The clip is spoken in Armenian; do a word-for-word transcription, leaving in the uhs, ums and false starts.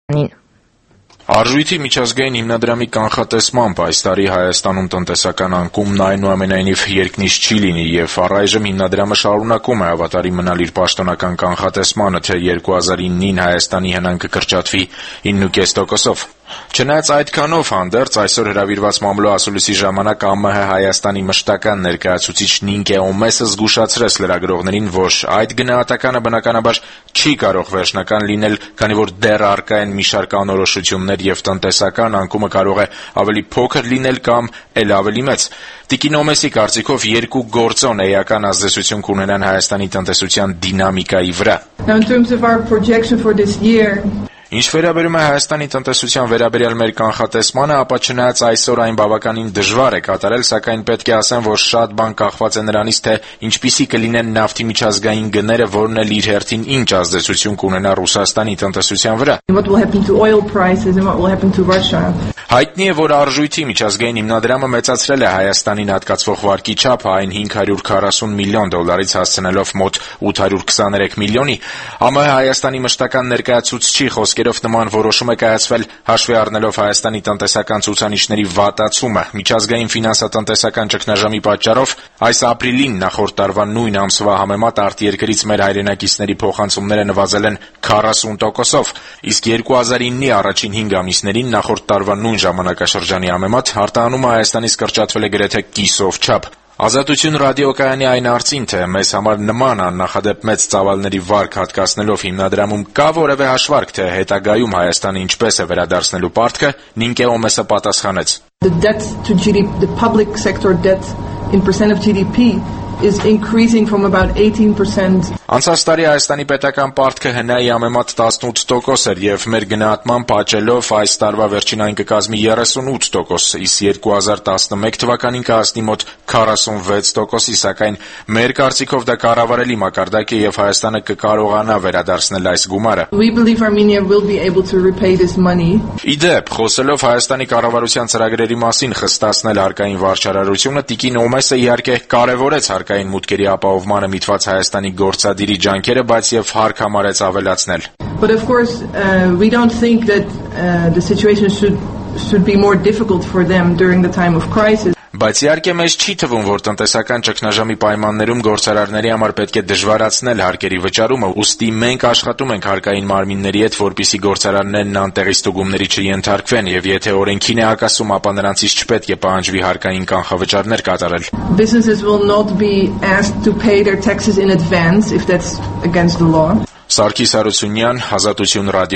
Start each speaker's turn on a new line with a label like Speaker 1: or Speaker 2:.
Speaker 1: Արժույթի միջազգային հիմնադրամի կանխատեսմամբ այս տարի Հայաստանում տնտեսական անկումն այնուամենայնիվ երկնիշ չի լինի եւ առայժմ հիմնադրամը շարունակում է հավատարիմ մնալ իր պաշտոնական կանխատեսմանը, թե երկու հազար իննին Հայաստանի հնանքը կրճատվի ինը կես տոկոսով։ Չնայած այդքանով հանդերձ այսօր հրավիրված մամլո ասուլիսի ժամանակ ԱՄՀ Հայաստանի մշտական ներկայացուցիչ Նինկե Օմեսը զգուշացրեց լրագրողներին, որ այդ գնահատականը բնականաբար չի կարող վերջնական լինել, քանի որ դեռ առկա են մի շարք անորոշություններ եւ տնտեսական անկումը կարող է ավելի փոքր լինել կամ էլ ավելի մեծ։ Տիկին Օմեսի կարծիքով երկու գործոն էական ազդեցություն կունենան Հայաստանի տնտեսության դինամիկայի վրա։
Speaker 2: Now in terms of our projection for this year,
Speaker 1: Ինչ վերաբերում է Հայաստանի տնտեսության վերաբերյալ մեր կանխատեսմանը, ապա չնայած այսօր այն բավականին դժվար է կատարել, սակայն պետք է ասեմ, որ շատ բան կախված է նրանից, թե ինչպիսի կլինեն նավթի միջազգային գները, որն էլ իր հերթին ինչ ազդեցություն կունենա Ռուսաստանի տնտեսության վրա։
Speaker 2: what will happen to oil prices and what will happen to Russia.
Speaker 1: Հայտնի է, որ արժույթի միջազգային հիմնադրամը մեծացրել է Հայաստանին հատկացվող վարկի չափը այն հինգ հարյուր քառասուն միլիոն դոլարից հասցնելով մոտ ութ հարյուր քսաներեք միլիոնի։ ԱՄՀ Հայաստանի մշտական ներկայացուցչի խոսքերով նման որոշում է կայացվել հաշվի առնելով Հայաստանի տնտեսական ցուցանիշների վատացումը։ Միջազգային ֆինանսատնտեսական ճգնաժամի պատճառով այս ապրիլին նախորդ տարվա նույն ամսվա համեմատ արտերկրից մեր հայրենակիցների փոխանցումները նվազել են քառասուն տոկոսով, իսկ երկու հազար իննի առաջին հինգ ամիսներին նախորդ տարվա նույն ժամանակաշրջանի համեմատ արտահանումը Հայաստանից կրճատվել է գրեթե կիսով չափ։ Ազատություն ռադիոկայանի այն արծին, թե մեզ համար նման աննախադեպ մեծ ծավալների վարկ հատկացնելով հիմնադրամում կա որևէ հաշվարկ, թե հետագայում Հայաստանը ինչպես է վերադարձնելու պարտքը, Նինկե Օմեսը պատասխանեց.
Speaker 2: The debt to G D P, the public sector debt in percent of G D P is increasing from about eighteen percent.
Speaker 1: Անցած տարի Հայաստանի պետական պարտքը հնայի համեմատ տասնութ տոկոս էր եւ մեր գնահատմամբ աճելով այս տարվա վերջին այն կկազմի երեսունութ տոկոս, իսկ երկու հազար տասնմեկ թվականին կհասնի մոտ քառասունվեց տոկոսի, սակայն մեր կարծիքով դա կառավարելի մակարդակ է եւ Հայաստանը կկարողանա վերադարձնել այս գումարը։
Speaker 2: We believe Armenia will be able to repay this money.
Speaker 1: Իդեպ, խոսելով Հայաստանի կառավարության ծրագրերի մասին խստացնել հարկային վարչարարությունը, Տիկին Օմեսը իհարկե կարևորեց հարկային մուտքերի ապահովմանը միտված Հայաստանի գործադիրի ջանքերը, բայց եւ հարկ համարեց ավելացնել.
Speaker 2: But of course, uh, we don't think that uh, the situation should should be more difficult for them during the time of crisis.
Speaker 1: Բայց իհարկե մեզ չի թվում, որ տնտեսական ճգնաժամի պայմաններում գործարարների համար պետք է դժվարացնել հարկերի վճարումը, ուստի մենք աշխատում ենք հարկային մարմինների հետ, որպեսզի գործարարներն անտեղի ստուգումների չենթարկվեն, եւ եթե օրենքին է հակասում, ապա նրանցից չպետք է պահանջվի հարկային կանխավճարներ կատարել։
Speaker 2: Businesses will not be asked to pay their taxes in advance if that's against the law.
Speaker 1: Սարգիս Հարությունյան, Ազատություն ռադիո